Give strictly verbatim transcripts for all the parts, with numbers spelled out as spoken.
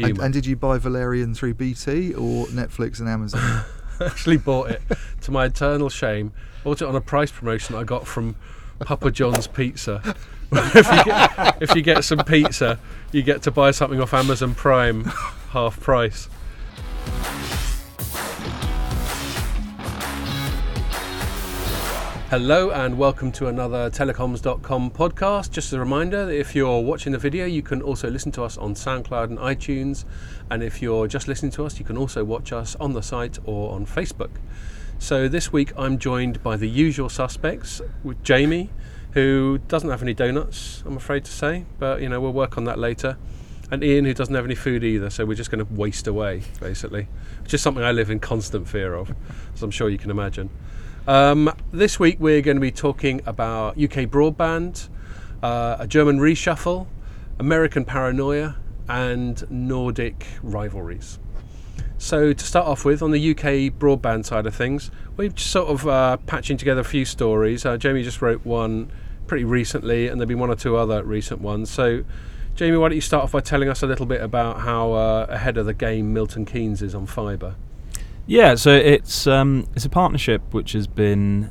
humour. And, and did you buy Valerian through B T or Netflix and Amazon? I actually bought it, to my eternal shame. Bought it on a price promotion I got from Papa John's Pizza. if, you get, if you get some pizza, you get to buy something off Amazon Prime, half price. Hello and welcome to another telecoms dot com podcast. Just a reminder that if you're watching the video, you can also listen to us on SoundCloud and iTunes. And if you're just listening to us, you can also watch us on the site or on Facebook. So this week I'm joined by the usual suspects with Jamie, who doesn't have any donuts, I'm afraid to say, but you know, we'll work on that later. And Ian, who doesn't have any food either, so we're just going to waste away, basically, which is something I live in constant fear of, as I'm sure you can imagine. Um, this week we're going to be talking about U K broadband, uh, a German reshuffle, American paranoia, and Nordic rivalries. So to start off with, on the U K broadband side of things, we're just sort of uh, patching together a few stories. Uh, Jamie just wrote one pretty recently, and there'll be one or two other recent ones. So Jamie, why don't you start off by telling us a little bit about how uh, ahead of the game Milton Keynes is on fibre? Yeah, so it's um, it's a partnership which has been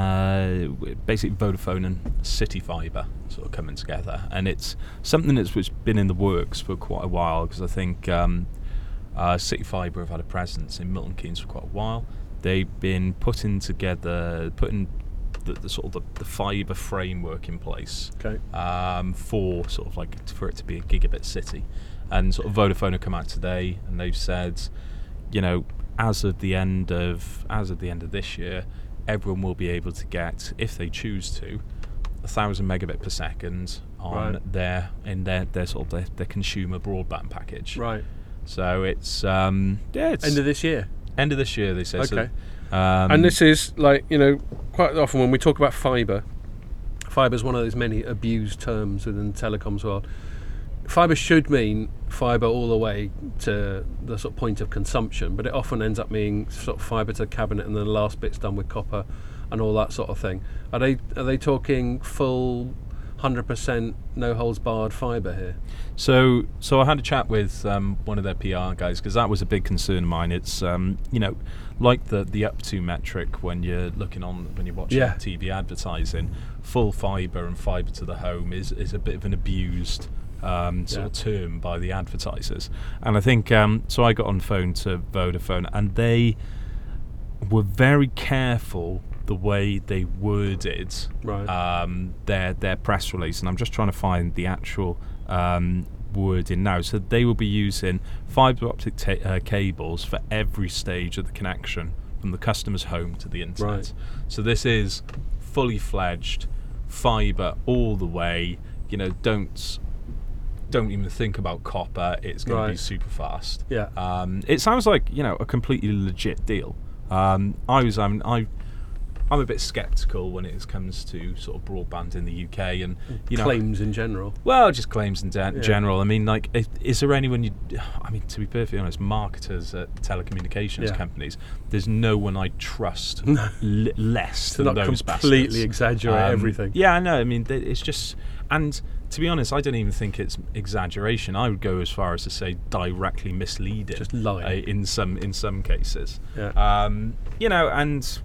uh, basically Vodafone and CityFibre sort of coming together, and it's something that's which been in the works for quite a while, because I think um, uh, CityFibre have had a presence in Milton Keynes for quite a while. They've been putting together, putting the, the sort of the, the fibre framework in place, okay. um, for sort of like for it to be a gigabit city, and sort of Vodafone have come out today and they've said, you know, as of the end of as of the end of this year, everyone will be able to get, if they choose to, a thousand megabit per second on right. their in their, their sort of their, their consumer broadband package. Right. So it's um yeah it's End of this year. End of this year, they say. Okay. So, um, and this is like, you know, quite often when we talk about fibre, fibre is one of those many abused terms within the telecoms world. Fibre should mean fibre all the way to the sort of point of consumption, but it often ends up being sort of fibre to the cabinet, and then the last bit's done with copper and all that sort of thing. Are they are they talking full one hundred percent no holds barred fibre here? So so I had a chat with um, one of their P R guys, because that was a big concern of mine. It's um, you know, like the the up to metric when you're looking on when you're watching yeah. T V advertising, full fibre and fibre to the home is is a bit of an abused Um, sort yeah. of term by the advertisers. And I think um, so I got on the phone to Vodafone, and they were very careful the way they worded right. um, their their press release, and I'm just trying to find the actual um, wording now. So they will be using fibre optic ta- uh, cables for every stage of the connection from the customer's home to the internet. Right. So this is fully fledged fibre all the way. You know, don't don't even think about copper, it's going right. to be super fast. Yeah. Um, it sounds like, you know, a completely legit deal. Um, I was, I'm, I, I'm a bit sceptical when it comes to sort of broadband in the U K, and you know, claims in general. Well, just claims in de- yeah. general. I mean, like, is, is there anyone you? I mean, to be perfectly honest, marketers at telecommunications yeah. companies, there's no one I trust l- less to than not those completely bastards. exaggerate um, everything. Yeah, I know. I mean, it's just, and to be honest, I don't even think it's exaggeration. I would go as far as to say directly misleading, just lying uh, in some in some cases. Yeah. Um, you know, and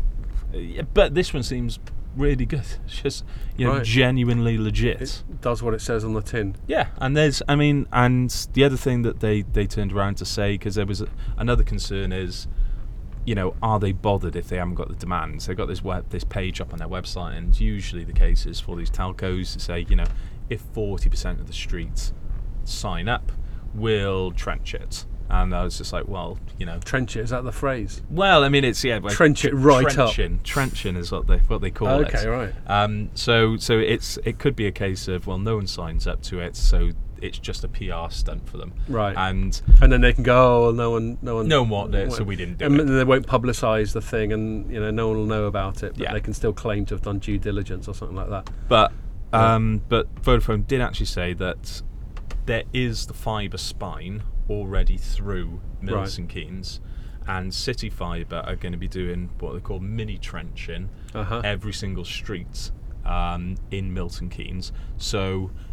but this one seems really good. It's just, you know, right. genuinely legit. It does what it says on the tin. Yeah, and there's, I mean, and the other thing that they, they turned around to say, because there was a, another concern is, you know, are they bothered if they haven't got the demand? So they've got this web, this page up on their website, and usually the case is for these telcos to say, you know, if forty percent of the streets sign up, we'll trench it. And I was just like, well, you know, trench it, is that the phrase? Well, I mean, it's yeah, like trench it right trenching, up. Trenching is what they what they call okay, it. Okay, right. Um, so so it's it could be a case of, well, no one signs up to it, so it's just a P R stunt for them, right? And and then they can go, oh, well, no one, no one, no one wanted it, so we didn't do and it. they won't publicise the thing, and you know, no one will know about it, but yeah. they can still claim to have done due diligence or something like that. But um, but Vodafone did actually say that there is the fibre spine already through Milton right. Keynes, and CityFibre are going to be doing what they call mini trenching uh-huh. every single street um, in Milton Keynes. So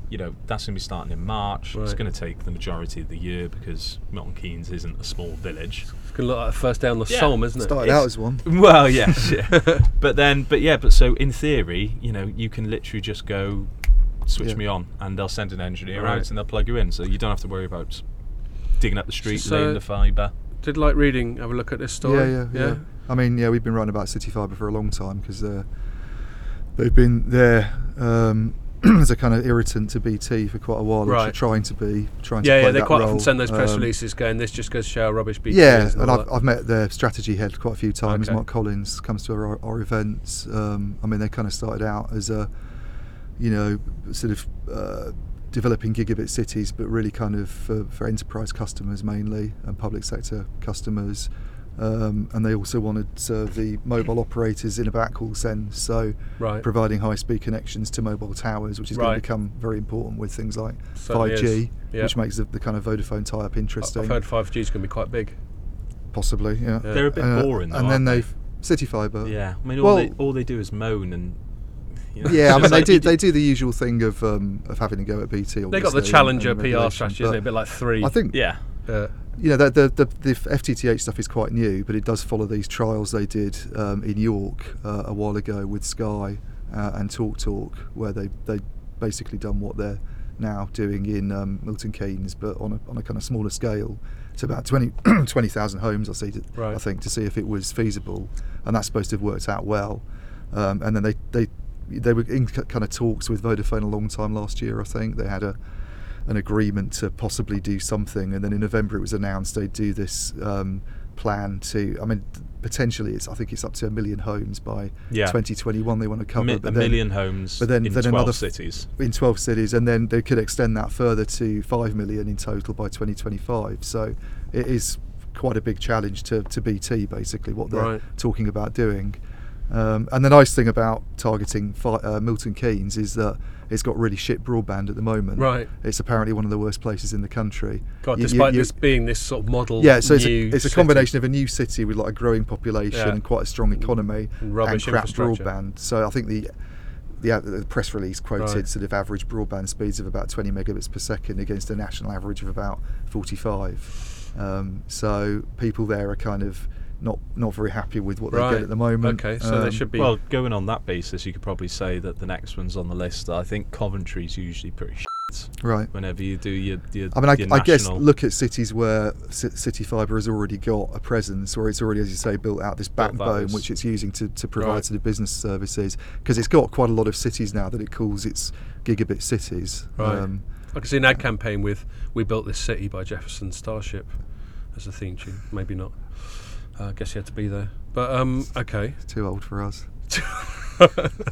you know, that's going to be starting in March. Right. It's going to take the majority of the year because Milton Keynes isn't a small village. It's going to look like the first day on the Yeah. Somme, isn't it? Started It's- out as one. Well, yes, yeah. but then, but yeah, but so in theory, you know, you can literally just go switch Yeah. me on, and they'll send an engineer Right. out and they'll plug you in, so you don't have to worry about digging up the street, So- laying the fibre. Did Light Reading have a look at this story? Yeah, yeah, yeah, I mean, yeah, we've been writing about City Fibre for a long time because uh, they've been there um, as a kind of irritant to B T for quite a while. Which Right. are trying to be, trying to Yeah, play yeah, they that quite role. often send those press Um, releases going, this just goes to show how rubbish B T Yeah, is. and all I've, that. I've met their strategy head quite a few times. Okay. Mark Collins comes to our, our events. Um, I mean, they kind of started out as a, you know, sort of uh, developing gigabit cities, but really kind of for, for enterprise customers mainly and public sector customers. Um, and they also want to serve the mobile operators in a backhaul sense, so Right. providing high-speed connections to mobile towers, which is going Right. to become very important with things like Certainly five G, is. Yeah. which makes the, the kind of Vodafone tie-up interesting. I've heard five G is going to be quite big. Possibly, yeah. Yeah. They're a bit Uh, boring, though, and then aren't they? they've City Fibre. Yeah, I mean, all Well- they all they do is moan and. You know, Yeah, I it's mean just they like do you they do the usual thing of um, of having to go at B T. They got the obviously, Challenger and- and P R regulation, strategy, isn't it? A but bit like three. I think Yeah, Yeah. you know the, the the the F T T H stuff is quite new, but it does follow these trials they did um, in York uh, a while ago with Sky uh, and Talk Talk, where they they basically done what they're now doing in um, Milton Keynes, but on a on a kind of smaller scale, to about twenty thousand homes. I see, to, Right. I think, to see if it was feasible, and that's supposed to have worked out well. Um, and then they they they were in k- kind of talks with Vodafone a long time last year. I think they had a an agreement to possibly do something, and then in November it was announced they'd do this um, plan to. I mean, potentially it's I think it's up to a million homes by yeah. twenty twenty-one. They want to cover Mi- but a then- million homes but then- in then twelve another f- cities. in twelve cities, and then they could extend that further to five million in total by twenty twenty-five. So it is quite a big challenge to, to B T, basically, what they're Right. talking about doing. Um, and the nice thing about targeting fi- uh, Milton Keynes is that it's got really shit broadband at the moment. Right. It's apparently one of the worst places in the country. God, You- you- despite you- this being this sort of model. yeah, so it's a, new it's a city combination of a new city with like a growing population Yeah. and quite a strong economy and rubbish and crap infrastructure. broadband. So I think the the, uh, the press release quoted Right. sort of average broadband speeds of about twenty megabits per second against a national average of about forty-five. Um, so people there are kind of not not very happy with what they Right. get at the moment. Okay, so they Um, should be. Well, going on that basis, you could probably say that the next one's on the list. I think Coventry's usually pretty shit right. whenever you do your, your I mean, I, your I guess national- look at cities where C- City Fibre has already got a presence, or it's already, as you say, built out this Built that backbone as- which it's using to, to provide Right. to the business services, because it's got quite a lot of cities now that it calls its gigabit cities. Right. Um, I can see an ad campaign with "We Built This City" by Jefferson Starship as a theme tune. Maybe not. Uh, I guess you had to be there. But um, okay, it's too old for us. uh,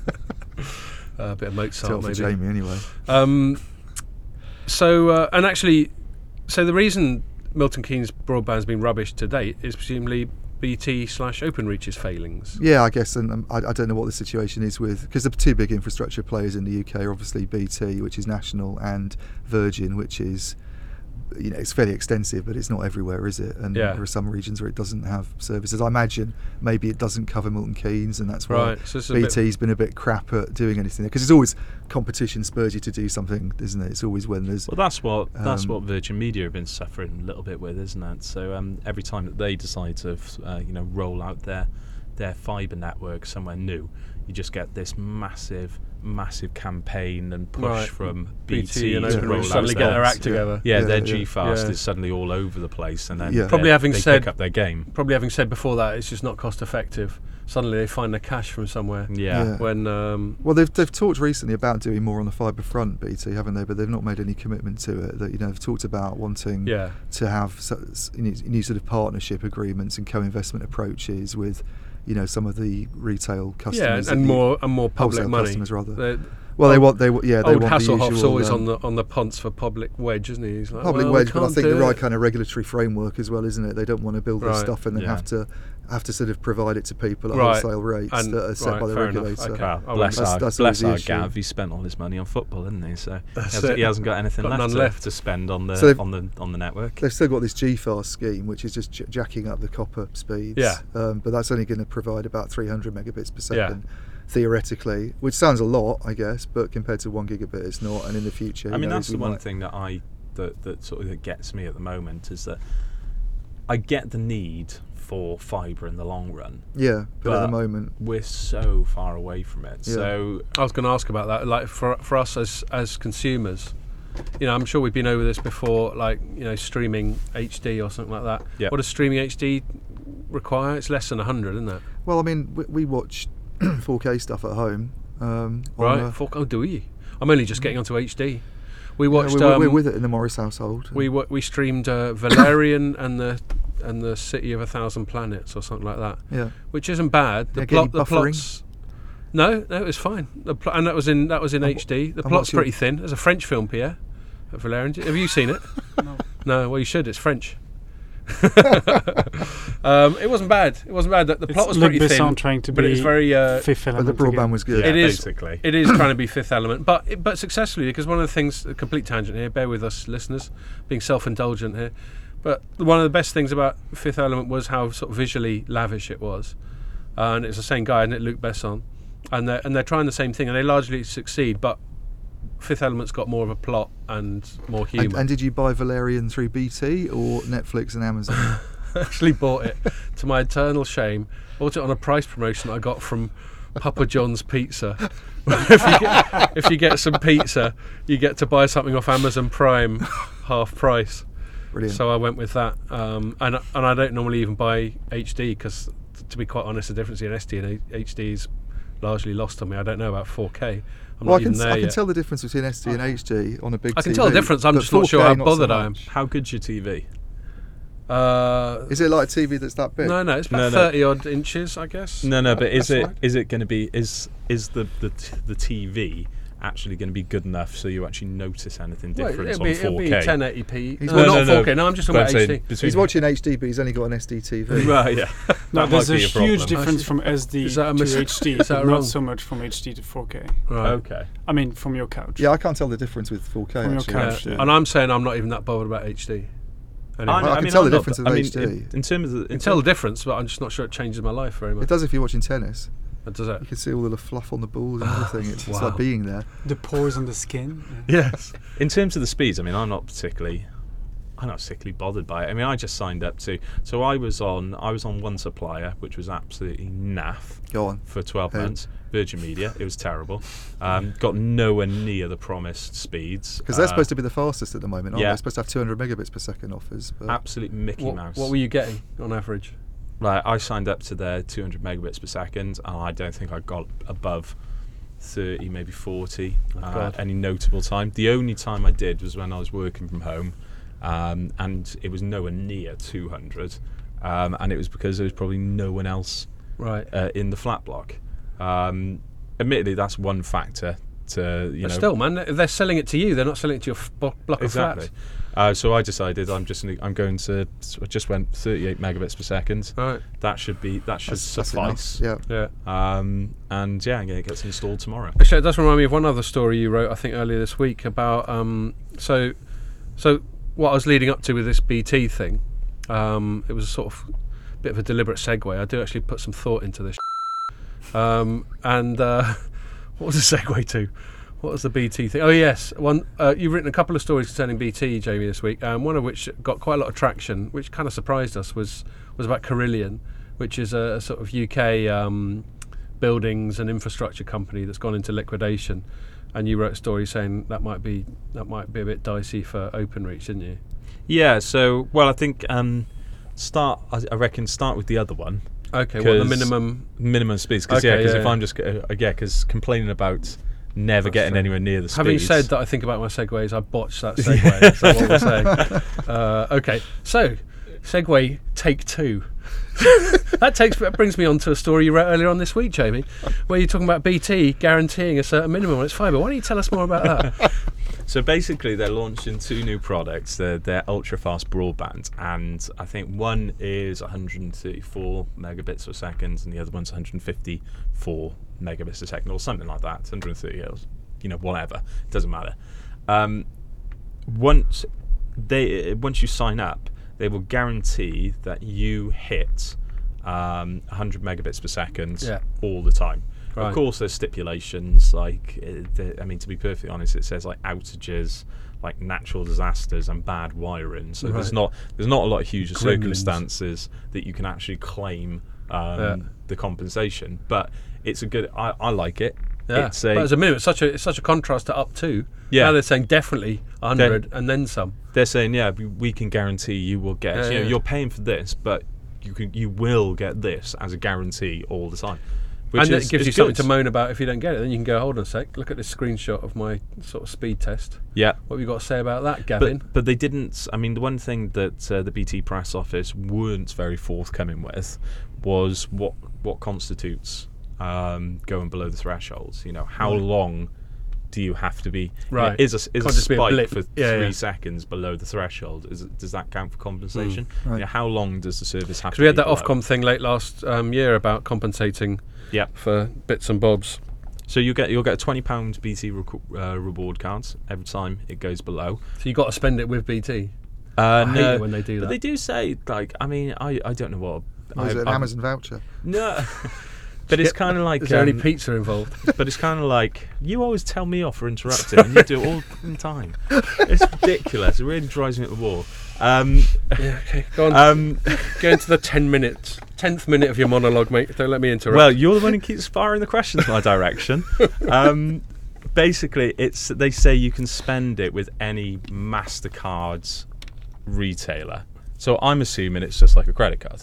a bit of Too Mozart old for maybe. Jamie, anyway. Um, so uh, and actually, so the reason Milton Keynes broadband's been rubbish to date is presumably B T slash OpenReach's failings. Yeah, I guess, and um, I, I don't know what the situation is with, because the two big infrastructure players in the U K are obviously B T, which is national, and Virgin, which is, you know, it's fairly extensive, but it's not everywhere, is it? And Yeah. there are some regions where it doesn't have services. I imagine maybe it doesn't cover Milton Keynes, and that's why Right. So this is a bit- BT's been a bit crap at doing anything there, because it's always competition spurs you to do something, isn't it? It's always when there's Well, that's what that's Um, what Virgin Media have been suffering a little bit with, isn't it? So um, every time that they decide to, uh, you know, roll out their their fibre network somewhere new, you just get this massive, massive campaign and push Right. from B B T T and to OpenReach roll suddenly out get their, their act Yeah. together. yeah, Yeah, their yeah. G-Fast Yeah. is suddenly all over the place, and then Yeah. they- Probably having they said- pick up their game. Probably having said before that, it's just not cost effective. Suddenly they find the cash from somewhere. Yeah. Yeah. When um, Well, they've they've talked recently about doing more on the fibre front, B T, haven't they? But they've not made any commitment to it. That, you know, they've talked about wanting yeah, to have so, s- new, new sort of partnership agreements and co-investment approaches with, you know, some of the retail yeah, customers and the more and more public wholesale money. customers rather. The- Well, they old- want they wa- yeah they Old want the Hasselhoff's usual, always um, on the on the punts for public wedge, isn't he? He's like, public well, we wedge, but I can't think do the right it. kind of regulatory framework as well, isn't it? They don't want to build this Right. stuff and then Yeah. have to have to sort of provide it to people at Right. wholesale rates And- that are set right, by the fair enough. regulator. Okay. Well, I bless That's- our, that's bless always the our issue. Gav. He spent all his money on football, didn't he? So he That's hasn't, it. he hasn't got anything Got left, none to, left. to spend on the So they've- on the on the network. They've still got this G-Fast scheme, which is just j- jacking up the copper speeds. Yeah. Um, but that's only going to provide about three hundred megabits per second. theoretically, which sounds a lot, I guess, but compared to one gigabit, it's not. And in the future, I who mean, knows, that's we the one might- thing that I that that sort of that gets me at the moment is that I get the need for fibre in the long run. Yeah, but, at the But- moment, We're so far away from it. Yeah. So I was going to ask about that. Like for for us as as consumers, you know, I'm sure we've been over this before. Like, you know, streaming H D or something like that. Yeah. What does streaming H D require? It's less than one hundred, isn't it? well, I mean, we, we watch four K stuff at home. Um, on Right. a- Four- oh, do we? I'm only just getting onto H D. We yeah, watched. we're, we're um, with it in the Morris household. we wa- we streamed uh, Valerian and the and the City of a Thousand Planets or something like that, yeah, which isn't bad. The Yeah, get plot, any the buffering? plots. No, no, it was fine. The pl- and that was in that was in And H D. The and plot's what's your- pretty thin. There's a French film, Pierre. At Valerian. Have you seen it? No. No. Well, you should. It's French. um, it wasn't bad. It wasn't bad. The, the It's plot was Luc pretty Besson thin, trying to but be it's very. Uh, Fifth but Element the broadband again. was good. yeah, It is- basically. It is trying to be Fifth Element, but it, but successfully, because one of the things, a complete tangent here, bear with us listeners, being self-indulgent here, but one of the best things about Fifth Element was how sort of visually lavish it was, uh, and it's the same guy, isn't it, Luc Besson, and they're, and they're trying the same thing, and they largely succeed, but Fifth Element's got more of a plot and more humour. And, and did you buy Valerian through B T or Netflix and Amazon? I actually bought it, to my eternal shame, bought it on a price promotion I got from Papa John's Pizza. if, you get, if you get some pizza, you get to buy something off Amazon Prime half price. Brilliant. So I went with that, um, and and I don't normally even buy H D because, to be quite honest, the difference between S D and H D is largely lost on me. I don't know about four K. I'm well, not I can even there I can yet. tell the difference between S D and H D on a big I can T V. tell the difference, I'm but just not sure four K how bothered so I am. much. How good's your T V? Uh, Is it like a T V that's that big? no, no, it's No, about no. thirty odd inches, I guess. No, no, but is That's it fine. is it going to be is is the the t- the T V actually going to be good enough so you actually notice anything Well, different it'll on be, it'll four be K? ten eighty p. He's No, watching- not No, no, four K. No, I'm just talking But about I'm saying H D. between- He's watching H D, but he's only got an S D T V. Right, yeah. No, That there's might a be a huge problem. difference from S D Is that a to mis- H D, is that but wrong? not so much from H D to four K. Right. Okay. I mean, from your couch. Yeah, I can't tell the difference with four K From your actually. couch, Yeah. yeah. And I'm saying I'm not even that bothered about H D. Anyway. I can mean, tell I'm the not- difference with I mean, H D. In, in terms of the, You in can tell the terms- difference, but I'm just not sure it changes my life very much. It does if you're watching tennis. Does it? You can see all the fluff on the balls and everything. It's, it's Wow. like being there. The pores on the skin. Yeah. Yes. in terms of the speeds, I mean, I'm not particularly, I'm not particularly bothered by it. I mean, I just signed up to. So I was on, I was on one supplier, which was absolutely naff Go on. for twelve Who? months. Virgin Media. It was terrible. Um, got nowhere near the promised speeds. Because they're Uh, supposed to be the fastest at the moment, aren't yeah. they? They're supposed to have two hundred megabits per second offers. But absolute Mickey What, Mouse. what were you getting on average? Right, I signed up to their two hundred megabits per second, and I don't think I got above thirty, maybe forty, Oh, uh, God. any notable time. The only time I did was when I was working from home, um, and it was nowhere near two hundred, um, and it was because there was probably no one else Right. uh, in the flat block. Um, admittedly, that's one factor to, you But know... still, man, if they're selling it to you, they're not selling it to your f- blo- block Exactly. of flats. Uh, so I decided I'm just I'm going to I just went thirty-eight megabits per second. Right. That should be that should that's, that's suffice. enough. Yeah. Yeah. Um, and yeah, it gets installed tomorrow. Actually, it does remind me of one other story you wrote, I think, earlier this week about. Um, so, so what I was leading up to with this B T thing, um, it was a sort of bit of a deliberate segue. I do actually put some thought into this. Um, and uh, what was the segue to? What was the B T thing? Oh yes, one. Uh, you've written a couple of stories concerning B T, Jamie, this week. Um, one of which got quite a lot of traction, which kind of surprised us, was was about Carillion, which is a, a sort of U K um, buildings and infrastructure company that's gone into liquidation. And you wrote a story saying that might be that might be a bit dicey for OpenReach, didn't you? Yeah. So well, I think um, start. I, I reckon start with the other one. Okay, well, the 'Cause minimum. Minimum speeds. Because Okay, yeah, because yeah, if yeah. I'm just uh, yeah, because complaining about never That's getting true. anywhere near the speeds. Having said that, I think about my segues. I botched that segue. Is that what we're saying? Uh, okay, so segue take two. that takes that brings me on to a story you wrote earlier on this week, Jamie, where you're talking about B T guaranteeing a certain minimum on its fibre. Why don't you tell us more about that? So basically, they're launching two new products. They're, they're ultra-fast broadband, and I think one is one hundred thirty-four megabits per second, and the other one's one hundred fifty-four megabits per second, or something like that. one hundred thirty, or, you know, whatever. It doesn't matter. Um, once they once you sign up, they will guarantee that you hit um, one hundred megabits per second Yeah. all the time. Right. Of course, there's stipulations. Like, uh, the, I mean, to be perfectly honest, it says like outages, like natural disasters and bad wiring. So Right. there's not there's not a lot of huge Gremlins. circumstances that you can actually claim um, Yeah. the compensation. But it's a good. I, I like it. Yeah, It's a, but as a minimum, it's such a it's such a contrast to up to. Yeah. Now they're saying definitely one hundred and then some. they're saying, yeah, we, we can guarantee you will get. Yeah, you know, yeah. you're paying for this, but you can you will get this as a guarantee all the time. Which And is, it gives is you something good. to moan about if you don't get it. Then you can go, hold on a sec, look at this screenshot of my sort of speed test. Yeah. What have you got to say about that, Gavin? But, but they didn't. I mean, the one thing that uh, the B T press office weren't very forthcoming with was what what constitutes um, going below the thresholds. You know, how Right. long do you have to be? you know, Right. is a, is Can't a just be a spike blip. for Yeah, three yeah. seconds below the threshold? Is it, does that count for compensation? Right. You know, how long does the service have Because to we had be that below? Ofcom thing late last um, year about compensating Yeah. for bits and bobs. So you get you'll get a twenty pound B T rec- uh, reward card every time it goes below. So you got to spend it with B T. Uh, I hate no, it when they do but that. they do say like I mean I, I don't know what. Or is I, it an I- Amazon voucher? No. But it's kind of like. Is there any um, pizza involved? But it's kind of like you always tell me off for interrupting, and you do it all the time. It's ridiculous. It really drives me at the wall. Um, Yeah, okay. Go on. um, Go into the ten minutes. Tenth minute of your monologue, mate. Don't let me interrupt. well, you're the one who keeps firing the questions my direction. Um, basically, it's they say you can spend it with any Mastercard's retailer. So I'm assuming it's just like a credit card,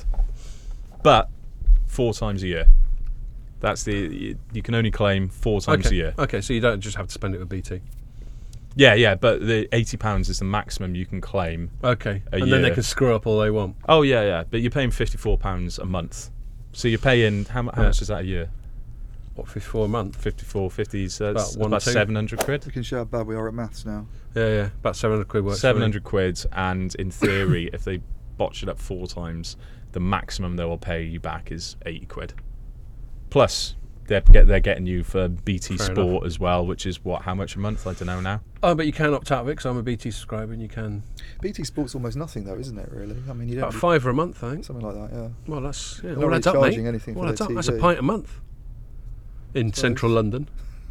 but four times a year. That's the you, you can only claim four times okay. a year. Okay, so you don't just have to spend it with B T. Yeah, yeah, but the eighty pounds is the maximum you can claim. Okay, A and then they year. can screw up all they want. Oh yeah, yeah, but you're paying fifty-four pounds a month. So you're paying how, mu- how Yeah. much is that a year? What, fifty-four a month? fifty-four, fifty, so that's About one, about two. seven hundred quid. You can show how bad we are at maths now. Yeah, yeah, about seven hundred quid works. for me. seven hundred quid, and in theory, if they botch it up four times, the maximum they will pay you back is eighty quid. Plus, they're, get, they're getting you for B T Fair Sport enough. as well, which is what, how much a month? I don't know now. Oh, but you can opt out of it because I'm a B T subscriber and you can. B T Sport's almost nothing though, isn't it? Really? I mean, you don't About really- five a month, I think. something like that. Yeah. Well, that's. Yeah, They're all not really adds up, mate. charging anything All for adds their up. That's a T V. pint a month in Suppose. central London.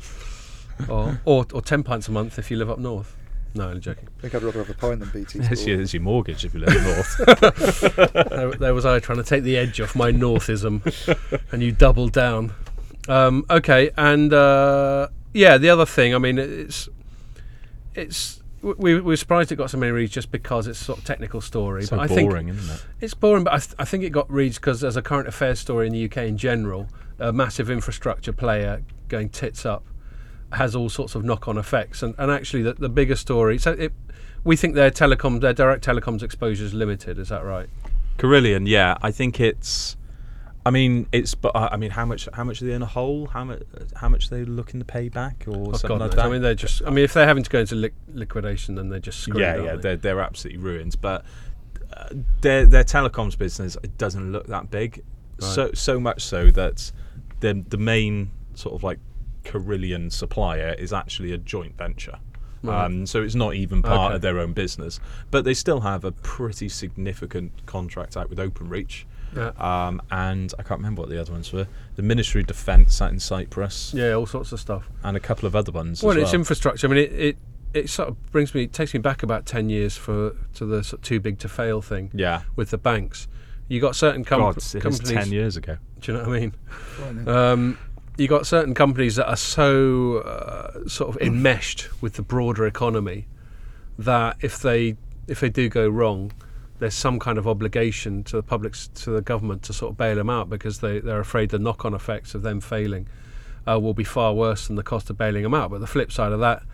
or, or or ten pints a month if you live up north. No, I'm joking. I think I'd rather have a pint than B T There's Sport. your, there's your mortgage if you live north. there, there was I trying to take the edge off my northism, and you doubled down. Um, okay, and uh, yeah, the other thing. I mean, it's it's we we were surprised it got so many reads just because it's a sort of technical story. So but I think boring, isn't it? it's boring, but I, th- I think it got reads because there's a current affairs story in the U K in general. A massive infrastructure player going tits up has all sorts of knock-on effects, and, and actually the, the bigger story. So it, we think their telecom, their direct telecoms exposure is limited. Is that right? Carillion, yeah, I think it's. I mean, it's. But uh, I mean, how much? How much are they in a hole? How much? How much are they looking to pay back, or Oh, something God like knows. that? I mean, they're just. I mean, if they're having to go into li- liquidation, then they're just screwed. yeah, aren't yeah, they? they're they're absolutely ruined. But uh, their their telecoms business, it doesn't look that big. Right. So so much so that the the main sort of like Carillion supplier is actually a joint venture. Right. Um, so it's not even part Okay. of their own business, but they still have a pretty significant contract out with OpenReach. Yeah. Um, and I can't remember what the other ones were. The Ministry of Defence out in Cyprus, Yeah, all sorts of stuff. and a couple of other ones. Well, as it's well. infrastructure. I mean, it, it it sort of brings me, it takes me back about ten years for to the sort of too big to fail thing yeah. with the banks. You got certain com- God, it was companies. ten years ago. Do you know what I mean? Frightening. Um, you got certain companies that are so uh, sort of enmeshed with the broader economy that if they if they do go wrong, there's some kind of obligation to the public, to the government, to sort of bail them out because they they're afraid the knock-on effects of them failing uh, will be far worse than the cost of bailing them out. But the flip side of that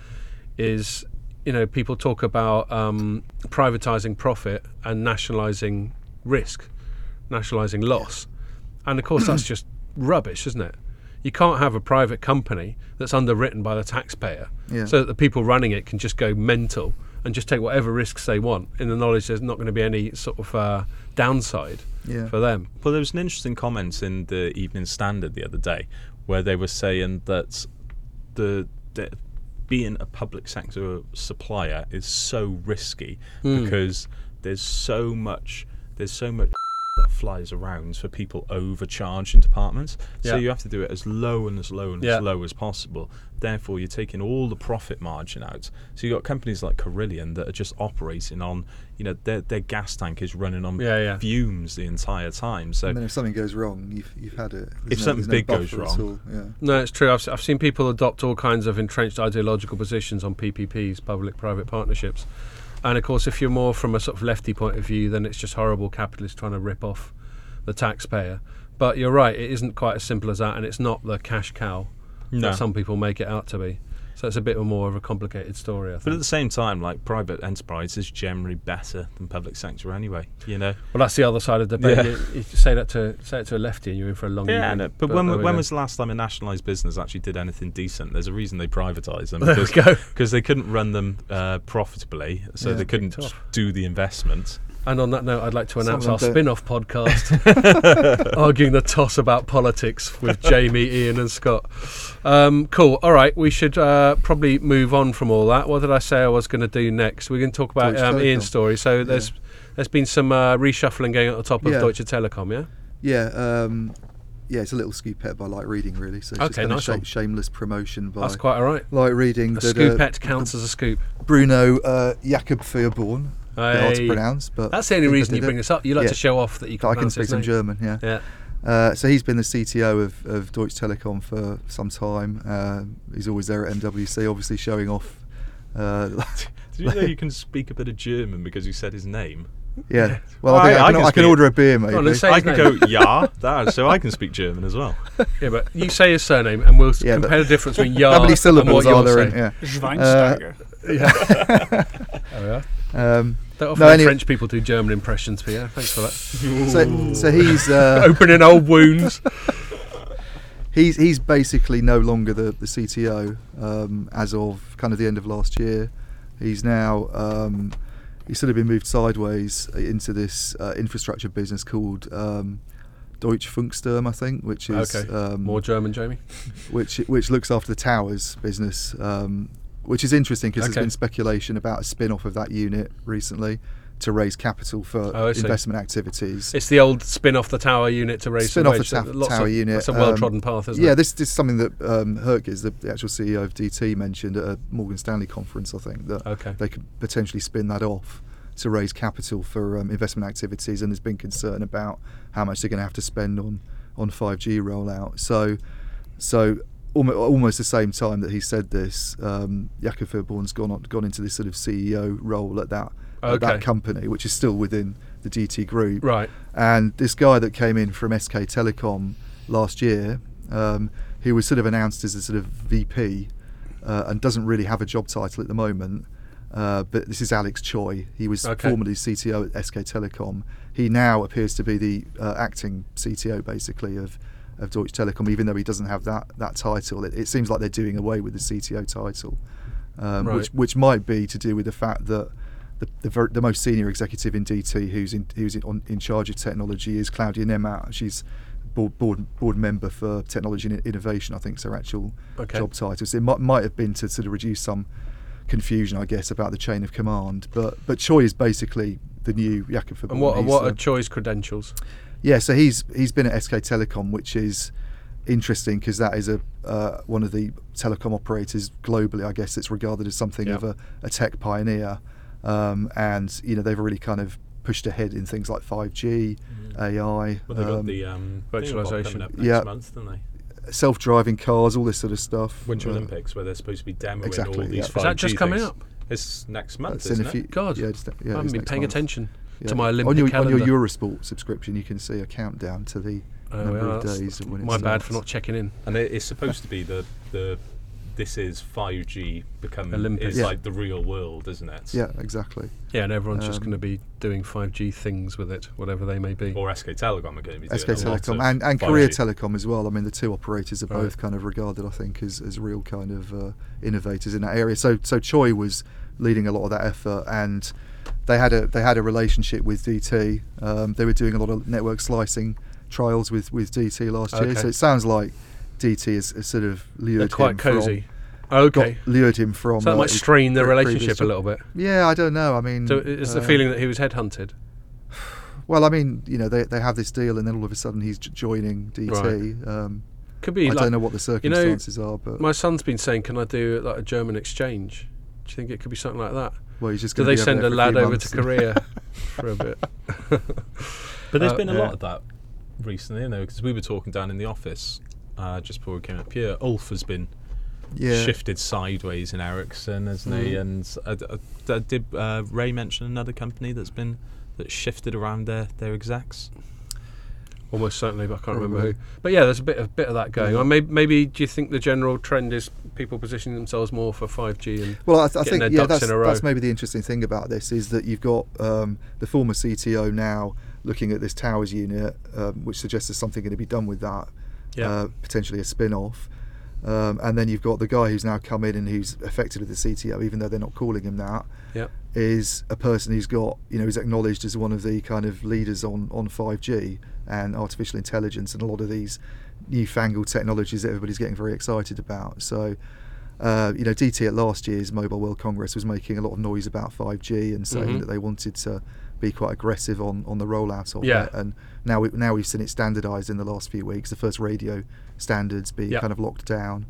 is, you know, people talk about um, privatising profit and nationalising risk, nationalising loss, and of course that's just rubbish, isn't it? You can't have a private company that's underwritten by the taxpayer Yeah. so that the people running it can just go mental and just take whatever risks they want in the knowledge there's not going to be any sort of uh, downside Yeah. for them. Well, there was an interesting comment in the Evening Standard the other day where they were saying that the, the being a public sector supplier is so risky Mm. because there's so much there's so much that flies around for people overcharging departments. So Yeah. you have to do it as low and as low and Yeah. as low as possible. Therefore, you're taking all the profit margin out. So you've got companies like Carillion that are just operating on, you know, their their gas tank is running on Yeah, yeah. fumes the entire time. So And then if something goes wrong, you've you've had it. There's If no- something there's no big goes buffer at wrong. all, yeah. No, it's true. I've, I've seen people adopt all kinds of entrenched ideological positions on P P Ps, public-private partnerships. And of course, if you're more from a sort of lefty point of view, then it's just horrible capitalists trying to rip off the taxpayer. But you're right, it isn't quite as simple as that, and it's not the cash cow no. that some people make it out to be. So it's a bit more of a complicated story, I But at think. the same time, like, private enterprise is generally better than public sector anyway. You know. Well, that's the other side of the debate. Yeah. You, you say that to say it to a lefty, and you're in for a long Yeah, I evening. know. But, when there we when go. was the last time a nationalised business actually did anything decent? There's a reason they privatised them There we because go. because they couldn't run them uh, profitably, so Yeah. they couldn't Tough. do the investment. And on that note, I'd like to Some announce of our them spin-off podcast, arguing the toss about politics with Jamie, Ian, and Scott. Um, cool. All right, we should uh, probably move on from all that. What did I say I was going to do next? We're going to talk about Deutsche um, Telekom. Ian's story. So there's there's been some uh, reshuffling going at the top of Yeah. Deutsche Telekom, yeah. Yeah, um, yeah, it's a little scoopette by Light Reading, really. So it's just Okay, kind nice of one. sh- shameless promotion by That's quite all right. Light Reading. A that, uh, scoopette counts as a scoop. Bruno uh, Jakob Feuerborn, hard to Hey. pronounce, but That's the only I think I reason you did bring it. this up. You like Yeah. to show off that you can I can pronounce speak his some name. German, yeah. Yeah. Uh, so he's been the C T O of, of Deutsche Telekom for some time. Uh, he's always there at M W C, obviously showing off. Uh, Did you know you can speak a bit of German because you said his name? yeah, well, I, I- think I, I can, can I can speak- order a beer, maybe. on, let's say- I his can name. go ja, that, so I can speak German as well. Yeah, but you say his surname, and we'll s- Yeah, but- compare the difference between ja How many and syllables what are you're there in? saying. Yeah. Schweinsteiger. Yeah. Oh, yeah. Um, Don't often No, have any- French people do German impressions, Pierre. Thanks for that. so, so he's uh, Opening old wounds. he's he's basically no longer the, the C T O um, as of kind of the end of last year. He's now um, he's sort of been moved sideways into this uh, infrastructure business called um, Deutsche Funksturm, I think, which is Okay. um, More German, Jamie. which which looks after the towers business, um, which is interesting because Okay. there's been speculation about a spin-off of that unit recently to raise capital for Oh, I see. investment activities. It's the old spin off the tower unit to raise Spin some off the wage. ta- Lots tower of, unit. That's a um, well-trodden path, isn't yeah, it? this, this is something that um, Herkes, the, the actual C E O of D T, mentioned at a Morgan Stanley conference, I think, that Okay. they could potentially spin that off to raise capital for um, investment activities, and there's been concern about how much they're going to have to spend on, on five G rollout. So, so almost, almost the same time that he said this, um, Jakob Verborn's gone on, gone into this sort of C E O role at that at Okay. that company, which is still within the D T group. Right. And this guy that came in from S K Telecom last year, um, he was sort of announced as a sort of V P uh, and doesn't really have a job title at the moment. Uh, but this is Alex Choi. He was Okay. formerly C T O at S K Telecom. He now appears to be the uh, acting C T O, basically, of, of Deutsche Telekom, even though he doesn't have that, that title. It, it seems like they're doing away with the C T O title, um, Right. which, which might be to do with the fact that the the, ver- the most senior executive in D T who's in who's in, on, in charge of technology is Claudia Nemat. She's board board board member for technology and innovation, I think is her actual Okay. job title. So it might might have been to sort of reduce some confusion, I guess, about the chain of command. But but Choi is basically the new Jakob Verborn. And what, He's, what uh, are Choi's credentials? yeah, so he's he's been at S K Telecom, which is interesting because that is a uh, one of the telecom operators globally, I guess, it's regarded as something Yeah. of a, a tech pioneer, um, and you know they've really kind of pushed ahead in things like five G, A I, Well, they got um, the um, thingamabob virtualisation. coming up next Yeah. month, don't they? self-driving cars, all this sort of stuff. Winter Uh, Olympics, where they're supposed to be demoing exactly, all these yeah. five G Is that just coming things. up? It's next month, That's in isn't a it? few, God, yeah, just, yeah, I it's haven't been next paying month. attention Yeah. to my Olympic on your calendar. on your Eurosport subscription, you can see a countdown to the Oh, number yeah, of that's days of when it my bad starts. for not checking in. And it, it's supposed to be the the this is five G become Olympics. is Yeah. like the real world, isn't it? Yeah, exactly. Yeah, and everyone's just Um, going to be doing five G things with it, whatever they may be. Or S K Telecom are going to be doing S K a lot Telecom of and, and five G. Korea Telecom as well. I mean, the two operators are Right. both kind of regarded, I think, as, as real kind of uh, innovators in that area. So so Choi was leading a lot of that effort, and they had a they had a relationship with D T. Um, they were doing a lot of network slicing trials with, with D T last year. Okay. So it sounds like D T has, has sort of lured They're quite him cosy. from, Okay. got, lured him from. So that uh, might his strain the pre- previous relationship a job. little bit. Yeah, I don't know. I mean, So is the uh, feeling that he was headhunted? Well, I mean, you know, they they have this deal, and then all of a sudden he's j- joining D T. Right. Um, Could be. I like, don't know what the you know, circumstances are, but my son's been saying, "Can I do like a German exchange?" Do you think it could be something like that? well, he's just Do going they to send a for lad few over months to and- Korea for a bit? But there's Uh, been a yeah. lot of that recently, you know, because we were talking down in the office uh, just before we came up here. Ulf has been yeah. shifted sideways in Ericsson, hasn't he? Mm. And uh, uh, did uh, Ray mention another company that's been that's shifted around their, their execs? Almost certainly, but I can't remember Probably. who. But yeah, there's a bit of bit of that going Yeah. on. Maybe, maybe do you think the general trend is people positioning themselves more for five G and Well, I, th- I getting think their yeah, ducks that's, in a row? that's maybe the interesting thing about this is that you've got um, the former C T O now looking at this towers unit, um, which suggests there's something going to be done with that, Yeah. uh, potentially a spin-off. Um, and then you've got the guy who's now come in and who's effectively the C T O, even though they're not calling him that, Yeah. is a person who's got, you know, is acknowledged as one of the kind of leaders on, on five G and artificial intelligence and a lot of these newfangled technologies that everybody's getting very excited about. So, uh, you know, D T at last year's Mobile World Congress was making a lot of noise about five G and saying Mhm. that they wanted to be quite aggressive on, on the rollout of Yeah. it. And now we, now we've seen it standardised in the last few weeks. The first radio standards being Yeah. kind of locked down.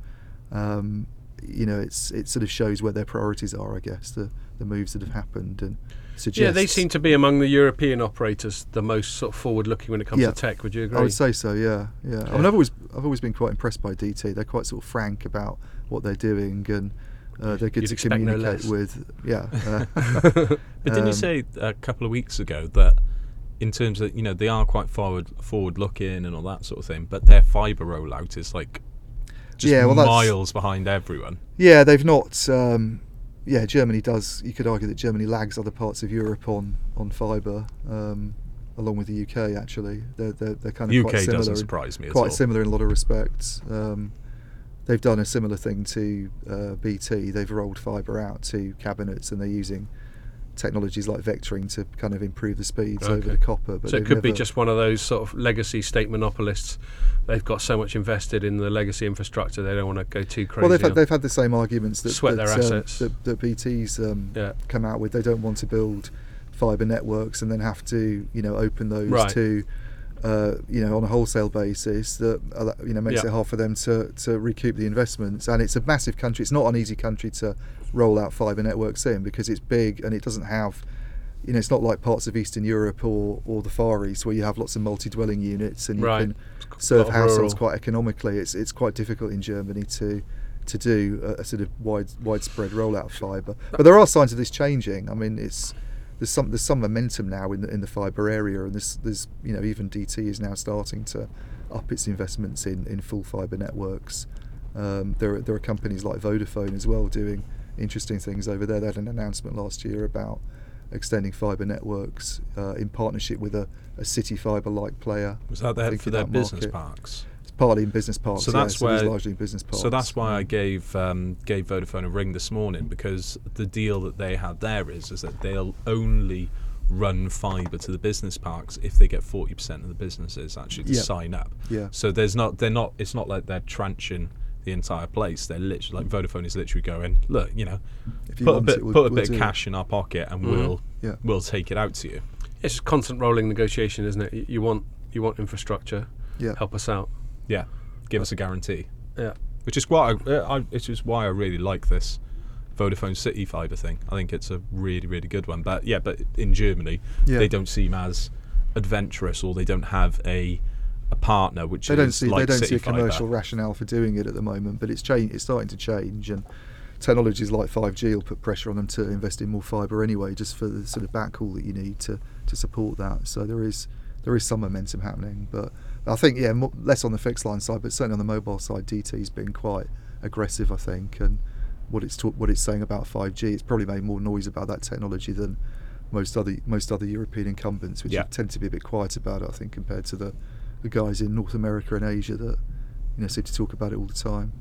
Um, you know, it's it sort of shows where their priorities are, I guess, the the moves that have happened and suggests. Yeah, they seem to be among the European operators the most sort of forward-looking when it comes Yeah. to tech. Would you agree? I would say so. Yeah, yeah. I mean, Yeah. I've always I've always been quite impressed by D T. They're quite sort of frank about what they're doing, and uh, they're good You'd to expect no communicate less. with. Yeah. Uh, But didn't Um, you say a couple of weeks ago that in terms of, you know, they are quite forward forward looking and all that sort of thing, but their fibre rollout is like just Yeah, well, that's- miles behind everyone. yeah, they've not. Um, yeah, Germany does. You could argue that Germany lags other parts of Europe on on fibre, um, along with the U K. Actually, they're they're, they're kind of U quite K similar. doesn't in- surprise me at quite all. similar in a lot of respects. Um, they've done a similar thing to uh, B T. They've rolled fibre out to cabinets, and they're using technologies like vectoring to kind of improve the speeds over Okay. the copper. But so it they've could be never- just one of those sort of legacy state monopolists. They've got so much invested in the legacy infrastructure, they don't want to go too crazy. Well, they've had on- they've had the same arguments that Sweat that, their um, assets. that, that B T's um, Yeah. come out with. They don't want to build fibre networks and then have to, you know, open those Right. to, uh, you know, on a wholesale basis. That uh, you know makes Yeah. it hard for them to to recoup the investments. And it's a massive country. It's not an easy country to roll out fibre networks in because it's big and it doesn't have. You know, it's not like parts of Eastern Europe or, or the Far East where you have lots of multi-dwelling units and you Right. can It's serve a lot of households rural. quite economically. It's it's quite difficult in Germany to to do a, a sort of wide widespread rollout of fibre. But there are signs of this changing. I mean, it's there's some there's some momentum now in the in the fibre area, and there's there's you know even D T is now starting to up its investments in, in full fibre networks. Um, there are, there are companies like Vodafone as well doing interesting things over there. They had an announcement last year about extending fibre networks uh, in partnership with a, a City Fibre-like player. Was that I there think for in their that business market. parks? It's partly in business parks. So yeah, that's so it is where- largely in business parks. So that's why I gave um, gave Vodafone a ring this morning, because the deal that they had there is is that they'll only run fibre to the business parks if they get forty percent of the businesses actually to Yeah. sign up. Yeah. So there's not they're not it's not like they're tranching the entire place. They're literally like Vodafone is literally going, look, you know, If you put a want bit it, we'll- put a we'll bit do of it. cash in our pocket and Mhm. we'll Yeah. we'll take it out to you. It's just constant rolling negotiation, isn't it? You- You want you want infrastructure. Yeah. Help us out. Yeah, give us a guarantee. Yeah. Which is why I, uh, I which is why I really like this Vodafone City Fibre thing. I think it's a really really good one. But yeah, but in Germany Yeah. they don't seem as adventurous, or they don't have a a partner which They is don't see like they don't City see a Fibre. commercial rationale for doing it at the moment, but it's change. It's starting to change, and technologies like five G will put pressure on them to invest in more fibre anyway, just for the sort of backhaul that you need to, to support that. So there is there is some momentum happening, but I think yeah, more, less on the fixed line side, but certainly on the mobile side, D T's been quite aggressive, I think, and what it's ta- what it's saying about five G, it's probably made more noise about that technology than most other most other European incumbents, which Yeah. tend to be a bit quiet about it, I think, compared to the the guys in North America and Asia that you know seem to talk about it all the time.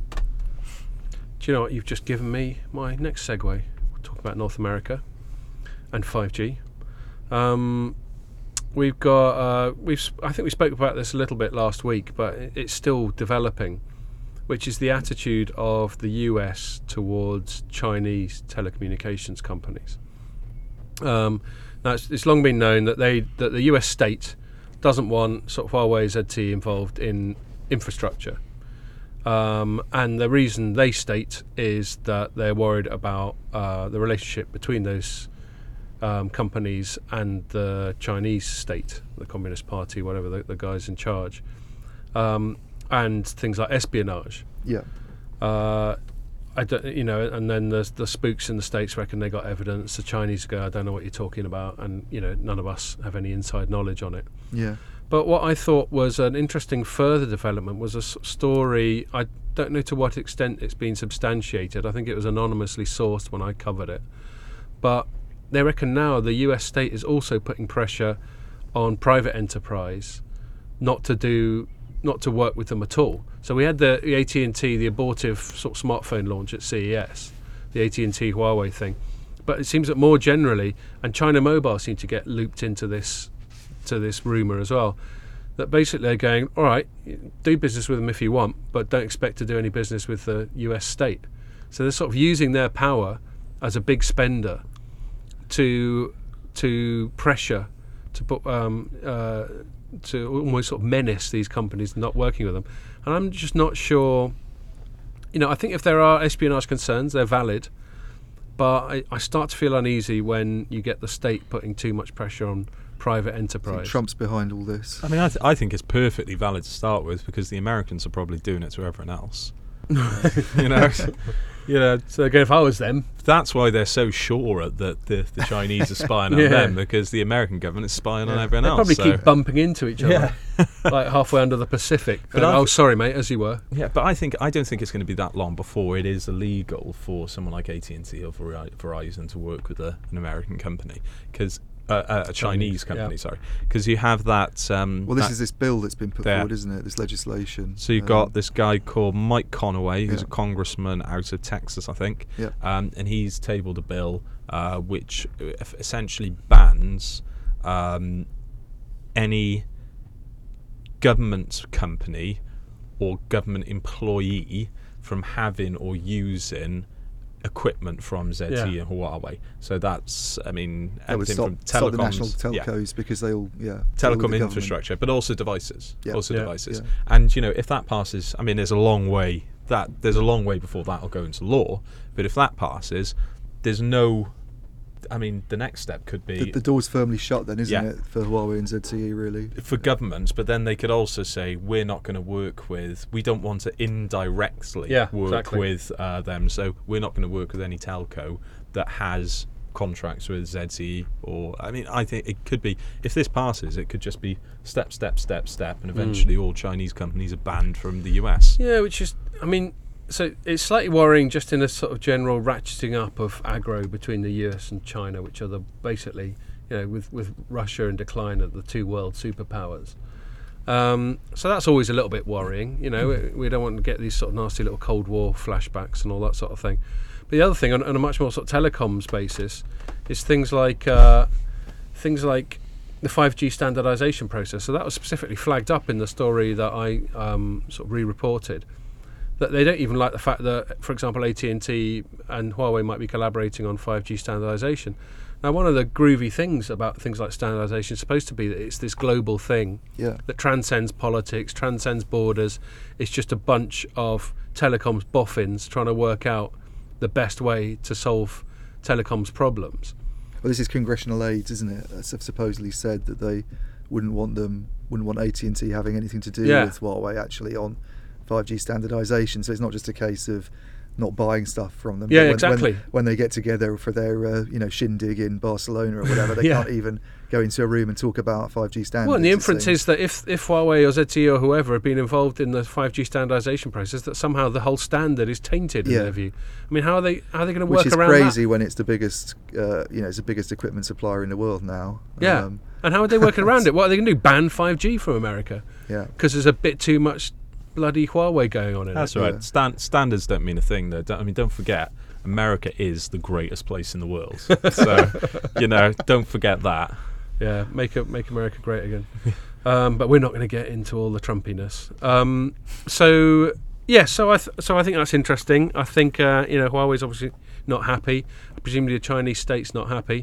Do you know what? You've just given me my next segue. We'll talk about North America and five G. Um, we've got. Uh, we've. sp- I think we spoke about this a little bit last week, but it, it's still developing, which is the attitude of the U S towards Chinese telecommunications companies. Um, Now, it's, it's long been known that they that the U S state doesn't want sort of Huawei Z T E involved in infrastructure. Um, and the reason they state is that they're worried about uh, the relationship between those um, companies and the Chinese state, the Communist Party, whatever the, the guys in charge, um, and things like espionage. Yeah. Uh, I don't, you know, and then the the spooks in the States reckon they got evidence. The Chinese go, I don't know what you're talking about, and you know, none of us have any inside knowledge on it. Yeah. But what I thought was an interesting further development was a s- story. I don't know to what extent it's been substantiated. I think it was anonymously sourced when I covered it. But they reckon now the U S state is also putting pressure on private enterprise not to do, not to work with them at all. So we had the, the A T and T, the abortive sort of smartphone launch at C E S, the A T and T Huawei thing. But it seems that more generally, and China Mobile seemed to get looped into this to this rumour as well, that basically they're going, all right, do business with them if you want, but don't expect to do any business with the U S state. So they're sort of using their power as a big spender to to pressure, to put um, uh, to almost sort of menace these companies not working with them. And I'm just not sure, you know, I think if there are espionage concerns, they're valid, but I, I start to feel uneasy when you get the state putting too much pressure on private I think enterprise. Trump's behind all this. I mean, I, th- I think it's perfectly valid to start with because the Americans are probably doing it to everyone else. you know, you know. So again, if I was them, That's why they're so sure that the, the Chinese are spying on Yeah. them, because the American government is spying on yeah, everyone they else. probably so- keep bumping into each other, Yeah. like halfway under the Pacific. But And, I oh, th- sorry, mate, as you were. Yeah, but I think I don't think it's going to be that long before it is illegal for someone like A T and T or Veri- Verizon to work with a, an American company, because uh, uh, a Chinese Chinese, company, yeah. sorry, because you have that. Um, Well, this that- is this bill that's been put there. forward, isn't it? This legislation. So you've Um, got this guy called Mike Conaway, who's Yeah. a congressman out of Texas, I think, Yeah. um, and he's tabled a bill uh, which uh, essentially bans um, any government company or government employee from having or using equipment from Z T E Yeah. and Huawei. So that's, I mean, That would everything stop, from stop telecoms, the national yeah, telcos because they all, yeah. all the telecom government- infrastructure, but also devices, Yeah. also Yeah. devices. Yeah. And you know, if that passes, I mean, there's a long way that there's a long way before that will go into law. But if that passes, there's no. I mean, the next step could be The, the door's firmly shut then, isn't Yeah. it, for Huawei and Z T E, really? for governments, but then they could also say we're not going to work with. We don't want to indirectly Yeah, work exactly. with uh, them, so we're not going to work with any telco that has contracts with Z T E. Or I mean, I think it could be, if this passes, it could just be step, step, step, step, and eventually all Chinese companies are banned from the U S. Yeah, which is, I mean, so it's slightly worrying just in a sort of general ratcheting up of aggro between the U S and China, which are the basically, you know, with, with Russia in decline at the two world superpowers. Um, so that's always a little bit worrying. You know, we, we don't want to get these sort of nasty little Cold War flashbacks and all that sort of thing. But the other thing, on, on a much more sort of telecoms basis, is things like uh, things like the five G standardization process. So that was specifically flagged up in the story that I um, sort of re-reported. That they don't even like the fact that, for example, A T and T and Huawei might be collaborating on five G standardization. Now, one of the groovy things about things like standardization is supposed to be that it's this global thing Yeah. that transcends politics, transcends borders. It's just a bunch of telecoms boffins trying to work out the best way to solve telecoms problems. Well, this is congressional aides, isn't it? That's supposedly said that they wouldn't want them, wouldn't want A T and T having anything to do Yeah. with Huawei actually on five G standardization. So it's not just a case of not buying stuff from them. Yeah, but when, exactly. When, when they get together for their uh, you know shindig in Barcelona or whatever, they Yeah. can't even go into a room and talk about five G standards. Well, and the it inference seems. is that if, if Huawei or Z T E or whoever have been involved in the five G standardization process, that somehow the whole standard is tainted in Yeah. their view. I mean, how are they how are they going to Which work is around crazy that? when it's the biggest, uh, you know, it's the biggest equipment supplier in the world now. Yeah. Um, And how are they working around it? What are they going to do? Ban five G from America? yeah. Because there's a bit too much bloody Huawei going on in That's it. right. Yeah. Stan- standards don't mean a thing, though. Don't, I mean, don't forget, America is the greatest place in the world. So, you know, don't forget that. Yeah, make a, make America great again. um, but we're not going to get into all the Trumpiness. Um, so yeah, so I th- so I think that's interesting. I think uh, you know Huawei's obviously not happy. Presumably the Chinese state's not happy.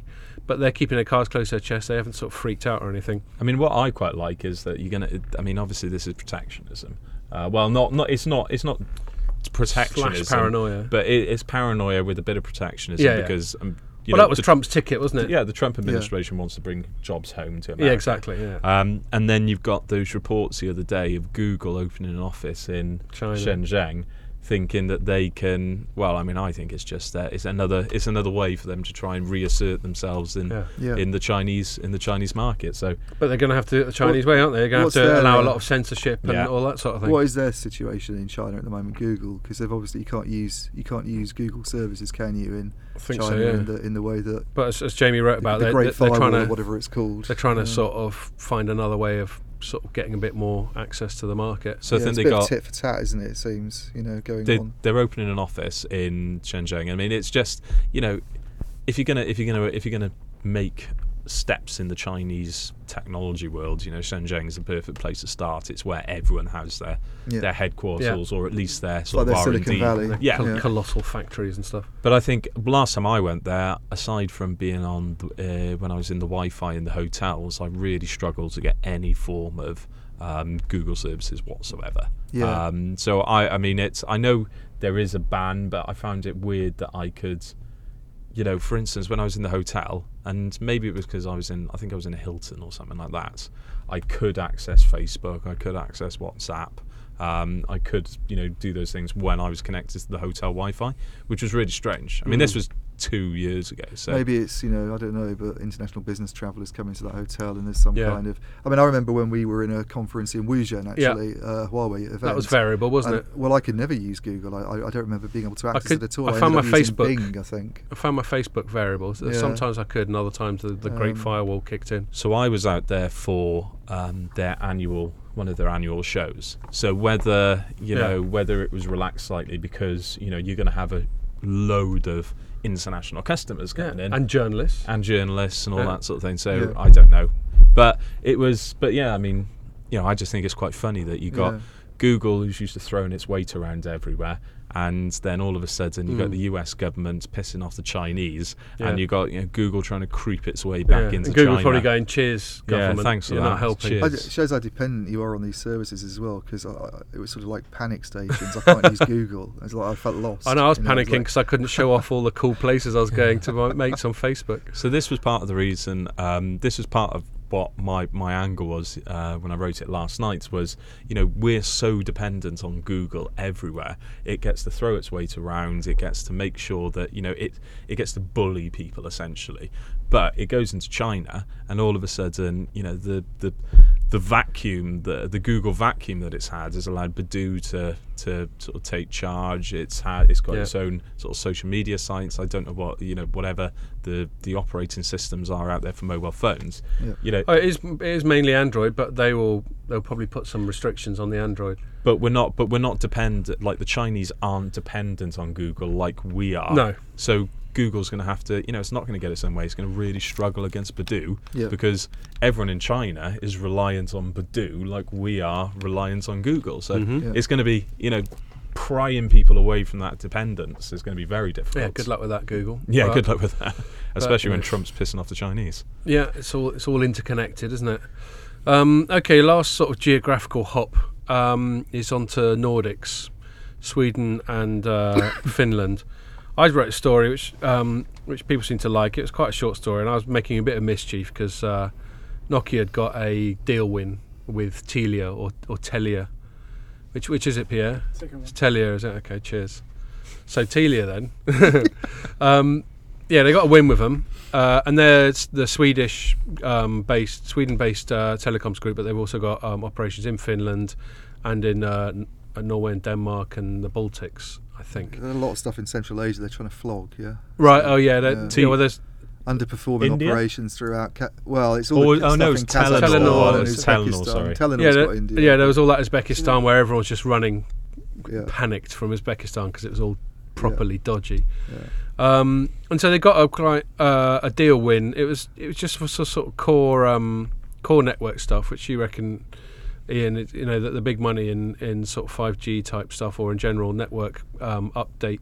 but they're keeping their cards close to their chest. They haven't sort of freaked out or anything. I mean, what I quite like is that you're gonna. I mean, obviously this is protectionism. Uh, well, not not. It's not. It's not protectionism. Slash paranoia. But it, it's paranoia with a bit of protectionism Yeah, yeah. because. Um, you well, know, that was the, Trump's ticket, wasn't it? Yeah, the Trump administration wants to bring jobs home to America. Yeah, exactly. Yeah. Um, and then you've got those reports the other day of Google opening an office in China. Shenzhen, thinking that they can. Well, I mean, I think it's just uh, it's another it's another way for them to try and reassert themselves in Yeah. Yeah. in the Chinese in the Chinese market. So But they're going to have to do it the Chinese way, aren't they? They're going to have what's to their, allow a uh, lot of censorship and Yeah. all that sort of thing. What is their situation in China at the moment? Google, because they've obviously you can't use you can't use Google services, can you? In I think China, so, yeah. in the in the way that But as, as Jamie wrote about, the they're, Great they're Firewall trying or to whatever it's called. they're trying to Um, sort of find another way of sort of getting a bit more access to the market. so I yeah, think it's they a bit got. of tit for tat, isn't it? It seems, you know, going They, on. they're opening an office in Shenzhen. I mean, it's just you know, if you're gonna if you're gonna if you're gonna make steps in the Chinese technology world, you know, Shenzhen is the perfect place to start. It's where everyone has their Yeah. their headquarters or at least their It's sort like of their R and Silicon D. Valley. Yeah. Col- Yeah. Colossal factories and stuff. But I think last time I went there, aside from being on the, uh, when I was in the Wi-Fi in the hotels, I really struggled to get any form of um, Google services whatsoever. Yeah. Um, so I, I mean, it's I know there is a ban, but I found it weird that I could, you know, for instance, when I was in the hotel, and maybe it was because I was in, I think I was in a Hilton or something like that, I could access Facebook, I could access WhatsApp. Um, I could, you know, do those things when I was connected to the hotel Wi-Fi, which was really strange. I mean, Mm. this was two years ago, so Maybe it's, you know, I don't know, but international business travellers come into that hotel and there's some Yeah. kind of. I mean, I remember when we were in a conference in Wuzhen, actually, uh, Huawei event. That was variable, wasn't and- it? Well, I could never use Google. I, I, I don't remember being able to access could- it at all. I I found ended my up using Facebook- Bing, I think. I found my Facebook variables. Yeah. Sometimes I could, and other times the, the Great Um, Firewall kicked in. So I was out there for um, their annual, one of their annual shows. So whether you Yeah. know whether it was relaxed slightly because you know you're going to have a load of international customers Yeah. coming in And journalists. and journalists and all Yeah. that sort of thing. So Yeah. I don't know, but it was. But yeah, I mean, you know, I just think it's quite funny that you got Yeah. Google, who's used to throwing its weight around everywhere, and then all of a sudden you got Mm. the U S government pissing off the Chinese, Yeah. and you got you know, Google trying to creep its way back Yeah. into and Google's China. probably going, cheers, Yeah, government. thanks for You're that. not helping. Cheers. I d- It shows how dependent you are on these services as well, because it was sort of like panic stations. I can't use Google. It's like I felt lost. I know, I was you know, it panicking like- because I couldn't show off all the cool places I was going to my mates on Facebook. So this was part of the reason. Um, this was part of what my my angle was uh, when I wrote it last night. Was you know we're so dependent on Google everywhere. It gets to throw its weight around. It gets to make sure that you know it it gets to bully people essentially. But it goes into China, and all of a sudden, you know the the the vacuum, the the Google vacuum that it's had has allowed Baidu to to sort of take charge. It's had it's got Yeah. its own sort of social media sites. I don't know what you know whatever the the operating systems are out there for mobile phones. Yeah. You know, Oh, it is it is mainly Android, but they will they'll probably put some restrictions on the Android. but we're not but we're not dependent like the Chinese aren't dependent on Google like we are. No. So Google's going to have to, you know, it's not going to get its own way. It's going to really struggle against Baidu Yeah. because everyone in China is reliant on Baidu like we are reliant on Google. So Mhm. Yeah. it's going to be, you know, prying people away from that dependence is going to be very difficult. Yeah, good luck with that, Google. Yeah, But- good luck with that. Especially when yeah. Trump's pissing off the Chinese. Yeah, it's all it's all interconnected, isn't it? Um, okay, last sort of geographical hop um, is onto Nordics, Sweden and uh, Finland. I wrote a story which um, which people seem to like. It was quite a short story, and I was making a bit of mischief because uh, Nokia had got a deal win with Telia or or Telia. Which which is it, Pierre? Second It's one. Telia, is it? Okay, cheers. So Telia then. um, yeah, they got a win with them, uh, and they're s- the Swedish um, based, Sweden-based uh, telecoms group, but they've also got um, operations in Finland and in uh, N- uh, Norway and Denmark and the Baltics, I think. There's a lot of stuff in Central Asia they're trying to flog, yeah. Right. So, Oh yeah. they're- yeah. yeah, well, there's Underperforming India? operations throughout. Ca- well, it's all. Oh, the oh, stuff no, in it's Kazakhstan Telenor. Telenor, and it's Telenor, Uzbekistan. sorry. Telenor's yeah, got there, India. yeah. There was all that Uzbekistan where everyone was just running Yeah. panicked from Uzbekistan because it was all properly dodgy. Yeah. Um, and so they got a quite uh, a deal win. It was it was just for so- sort of core um, core network stuff, which you reckon, Ian, it, you know, that the big money in, in sort of five G type stuff or in general network um, update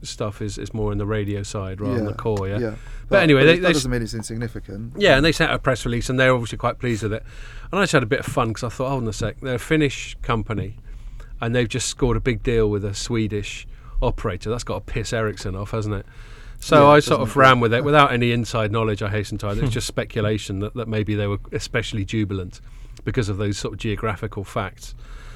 stuff is, is more in the radio side rather yeah, than the core. Yeah. yeah. But anyway, but they- that they- doesn't mean it's insignificant. Yeah, and they sent out a press release, and they're obviously quite pleased with it. And I just had a bit of fun because I thought, hold on a sec, they're a Finnish company, and they've just scored a big deal with a Swedish operator. That's got to piss Ericsson off, hasn't it? So Yeah, I it sort of doesn't- ran with it without any inside knowledge, I hasten to add. It was just speculation that, that maybe they were especially jubilant because of those sort of geographical facts.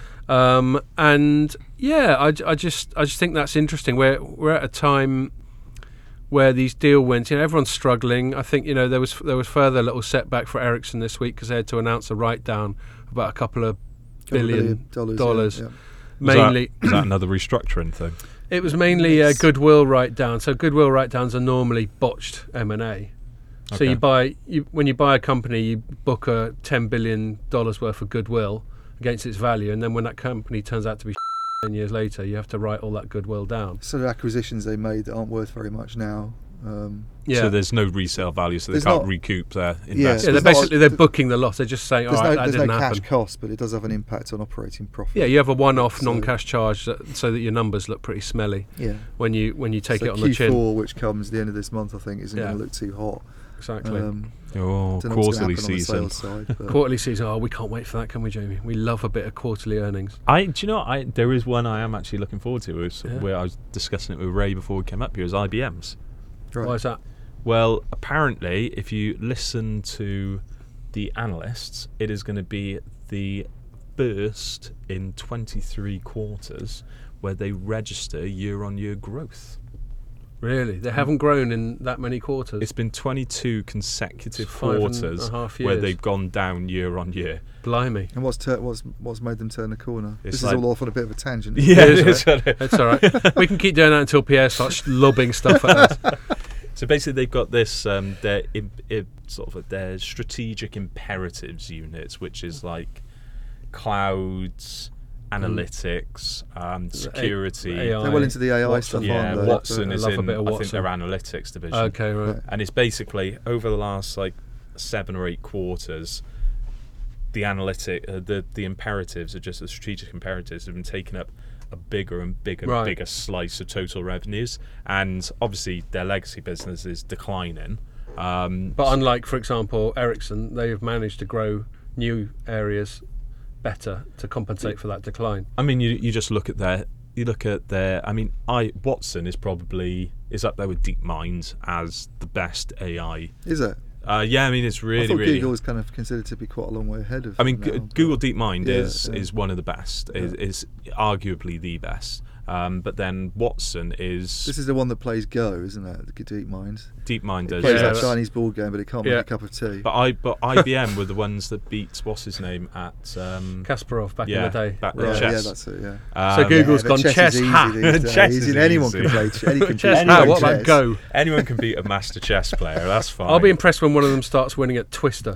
Um, and yeah, I, I just I just think that's interesting. We're we're at a time where these deal wins, you know, everyone's struggling. I think, you know, there was there was further little setback for Ericsson this week because they had to announce a write down about a couple of Couple billion dollars. dollars. Yeah, yeah. Was Mainly, that, is that another restructuring thing? it was mainly a Yes. goodwill write down. So goodwill write downs are normally botched M and A. So Okay. you buy you, when you buy a company, you book a ten billion dollars worth of goodwill against its value, and then when that company turns out to be ten years later, you have to write all that goodwill down. Sort of acquisitions they made that aren't worth very much now. Um, Yeah. So there's no resale value, so they There's can't not- recoup their Yeah, Yeah, investment. they're There's not- basically they're booking the loss. They're just saying, all there's right, no, that there's no didn't cash happen. cost, but it does have an impact on operating profit. Yeah, you have a one-off So- non-cash charge that, so that your numbers look pretty smelly yeah. when you when you take so it on Q four, the chin. which comes at the end of this month, I think, isn't Yeah. going to look too hot. Exactly. Um, Oh, don't know what's quarterly gonna happen on the season. sales side, but- Quarterly season. Oh, we can't wait for that, can we, Jamie? We love a bit of quarterly earnings. I, do you know, what, I there is one I am actually looking forward to. It was Yeah. where I was discussing it with Ray before we came up here. Is I B M's. Right. Why is that? Well, apparently, if you listen to the analysts, it is going to be the first in twenty-three quarters where they register year-on-year growth. Really? They haven't grown in that many quarters. It's been twenty-two consecutive It's five and quarters a half where years. they've gone down year-on-year. Blimey. And what's tur- what's what's made them turn the corner? It's this like- is all off on a bit of a tangent. Yeah, it it is, is, isn't it? It's all right. We can keep doing that until Pierre starts lobbing stuff at us. So basically, they've got this um, their im- im- sort of their strategic imperatives units, which is like clouds, analytics, um, security. A I. They're well into the A I Watson. stuff, Yeah, aren't they? Watson I is love a in. bit of I think Watson. their analytics division. Okay, right. Right. And it's basically over the last like seven or eight quarters, the analytic, uh, the the imperatives are just the strategic imperatives have been taking up a bigger and bigger Right. and bigger slice of total revenues, and obviously their legacy business is declining. Um, But unlike, for example, Ericsson, they have managed to grow new areas better to compensate for that decline. I mean, you you just look at their you look at their. I mean, I Watson is probably is up there with DeepMind as the best A I. Is it? Uh, yeah, I mean, it's really I thought really. Google was kind of considered to be quite a long way ahead of. I mean, them G- now, but- Google DeepMind Yeah, is yeah. is one of the best. Is, Yeah. is arguably the best. Um, but then Watson is This is the one that plays Go, isn't it? The DeepMind. DeepMind It does. plays Yeah, that that's- Chinese board game, but it can't Yeah. make a cup of tea. But I but I B M were the ones that beat what's his name at um, Kasparov back yeah, in the day. back yeah, at yeah, chess. that's it. Yeah. Um, So Google's yeah, but gone chess, chess, is easy ha. these days. Chess is Anyone easy. can play. Ch- Any can Chess, beat ha, anyone what at about chess. Go? Anyone can beat a master chess player. That's fine. I'll be impressed when one of them starts winning at Twister.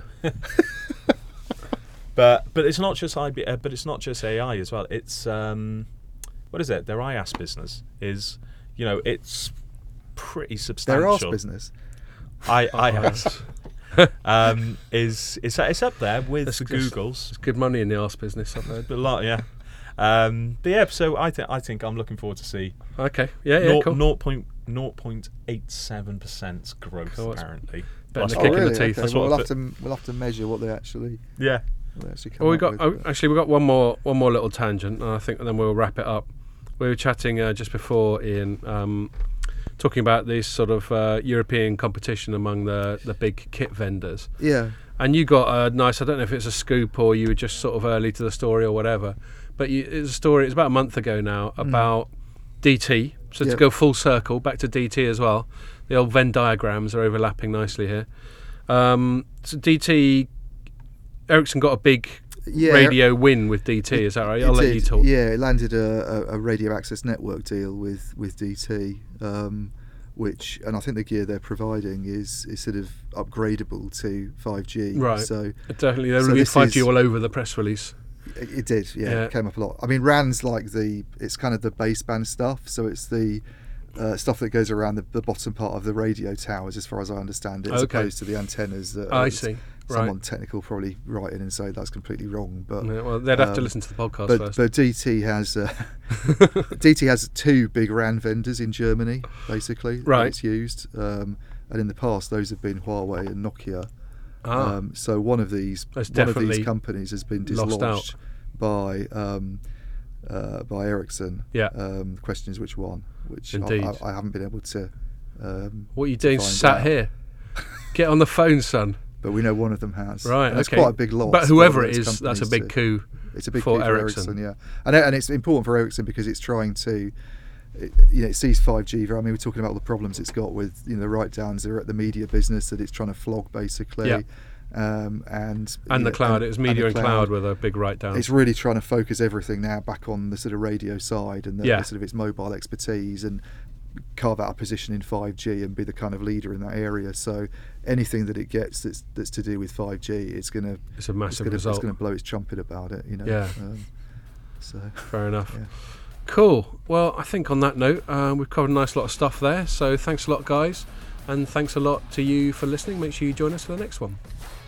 But but it's not just I B, uh, but it's not just A I as well. It's um, what is it? Their I A S business is, you know, it's pretty substantial. Their arse business. I I A S um, is it's it's up there with That's the just- Googles. There's good money in the arse business, I've heard. A lot, yeah. Um, but yeah, so I think I think I'm looking forward to see Okay, yeah, yeah, zero cool. zero point zero point eight seven percent growth Cool, that's apparently. better Plus than a Oh, kick in the really? teeth. Okay. That's Well, what we'll I have to we'll have to measure what they actually Yeah. what they actually come Well, we up got with, oh, but- actually we got one more one more little tangent, and I think then we'll wrap it up. We were chatting uh, just before, Ian, um, talking about this sort of uh, European competition among the the big kit vendors. yeah. And you got a nice, I don't know if it's a scoop or you were just sort of early to the story or whatever, but you, it's a story, it's about a month ago now, about D T. So to Yep. go full circle, back to D T as well. The old Venn diagrams are overlapping nicely here. Um, so D T, Ericsson got a big Yeah. radio win with D T, is that right? It I'll let did. you talk. Yeah, it landed a, a, a radio access network deal with with D T, um, which, and I think the gear they're providing is is sort of upgradable to five G. Right. So Definitely, there So will be this five G is- all over the press release. it, it did. Yeah, Yeah. it came up a lot. I mean, R A N's like the it's kind of the baseband stuff. So it's the uh, stuff that goes around the, the bottom part of the radio towers, as far as I understand it, as Okay. opposed to the antennas that I are see. someone technical probably write in and say that's completely wrong. But Yeah, well, they'd have to um, listen to the podcast but, first. but D T has uh, D T has two big R A N vendors in Germany, basically. that Right. It's used, um, and in the past those have been Huawei and Nokia. Ah. Um, so one of these That's one of definitely these companies has been lost dislodged by um, uh, by Ericsson. Yeah. Um, the question is which one? Which I, Indeed. I, I haven't been able to. Um, What are you doing find sat out. here? Get on the phone, son. But we know one of them has. Right, And it's okay. quite a big loss. But for whoever one it of those is, that's a companies big to- coup. It's a big for coup Ericsson. for Ericsson, yeah, and and it's important for Ericsson because it's trying to, it, you know, it sees five G. I mean, we're talking about all the problems it's got with, you know, the write downs. They're at the media business that it's trying to flog, basically. Yeah. Um, and And you the know, cloud. It was media the and cloud with a big write down. It's really trying to focus everything now back on the sort of radio side and the, Yeah. the sort of its mobile expertise and carve out a position in five G and be the kind of leader in that area. So anything that it gets that's that's to do with five G, it's gonna It's a it's massive gonna, it's result. gonna blow its trumpet about it. You know. Yeah. Um, so Fair enough. Yeah. Cool. Well, I think on that note, uh, we've covered a nice lot of stuff there. So thanks a lot, guys. And thanks a lot to you for listening. Make sure you join us for the next one.